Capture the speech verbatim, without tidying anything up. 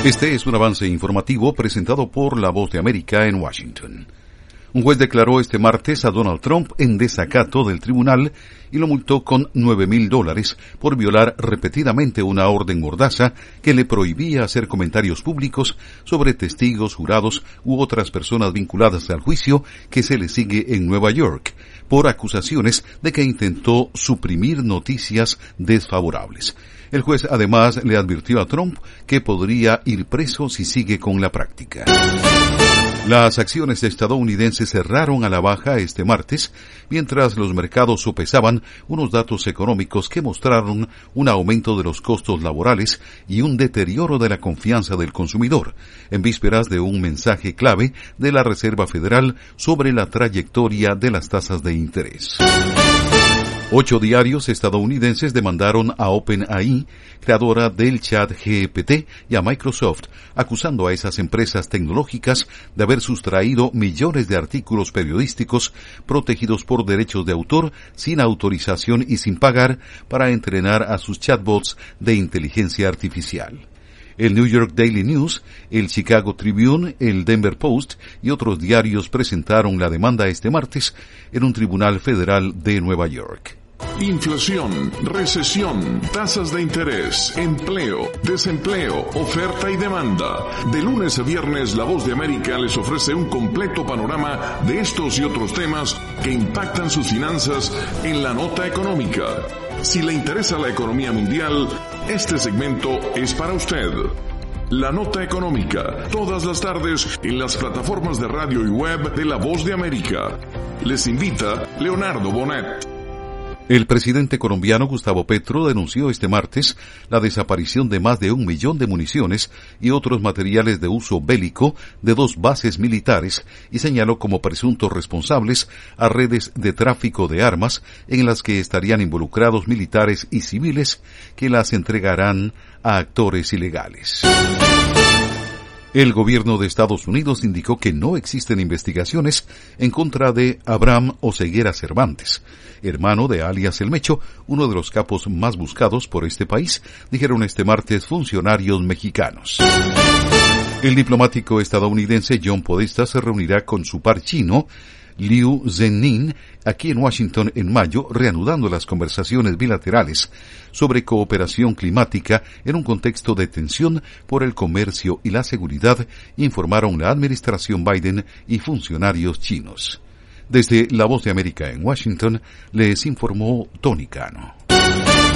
Este es un avance informativo presentado por La Voz de América en Washington. Un juez declaró este martes a Donald Trump en desacato del tribunal y lo multó con nueve mil dólares por violar repetidamente una orden mordaza que le prohibía hacer comentarios públicos sobre testigos, jurados u otras personas vinculadas al juicio que se le sigue en Nueva York, por acusaciones de que intentó suprimir noticias desfavorables. El juez además le advirtió a Trump que podría ir preso si sigue con la práctica. Las acciones estadounidenses cerraron a la baja este martes, mientras los mercados sopesaban unos datos económicos que mostraron un aumento de los costos laborales y un deterioro de la confianza del consumidor, en vísperas de un mensaje clave de la Reserva Federal sobre la trayectoria de las tasas de interés. Ocho diarios estadounidenses demandaron a OpenAI, creadora del chat G P T, y a Microsoft, acusando a esas empresas tecnológicas de haber sustraído millones de artículos periodísticos protegidos por derechos de autor sin autorización y sin pagar para entrenar a sus chatbots de inteligencia artificial. El New York Daily News, el Chicago Tribune, el Denver Post y otros diarios presentaron la demanda este martes en un tribunal federal de Nueva York. Inflación, recesión, tasas de interés, empleo, desempleo, oferta y demanda. De lunes a viernes, La Voz de América les ofrece un completo panorama de estos y otros temas que impactan sus finanzas en la nota económica. Si le interesa la economía mundial, este segmento es para usted. La Nota Económica, todas las tardes en las plataformas de radio y web de La Voz de América. Les invita Leonardo Bonet. El presidente colombiano Gustavo Petro denunció este martes la desaparición de más de un millón de municiones y otros materiales de uso bélico de dos bases militares y señaló como presuntos responsables a redes de tráfico de armas en las que estarían involucrados militares y civiles que las entregarán a actores ilegales. El gobierno de Estados Unidos indicó que no existen investigaciones en contra de Abraham Oseguera Cervantes, hermano de alias El Mecho, uno de los capos más buscados por este país, dijeron este martes funcionarios mexicanos. El diplomático estadounidense John Podesta se reunirá con su par chino, Liu Zhenmin, aquí en Washington en mayo, reanudando las conversaciones bilaterales sobre cooperación climática en un contexto de tensión por el comercio y la seguridad, informaron la administración Biden y funcionarios chinos. Desde La Voz de América en Washington, les informó Tony Cano.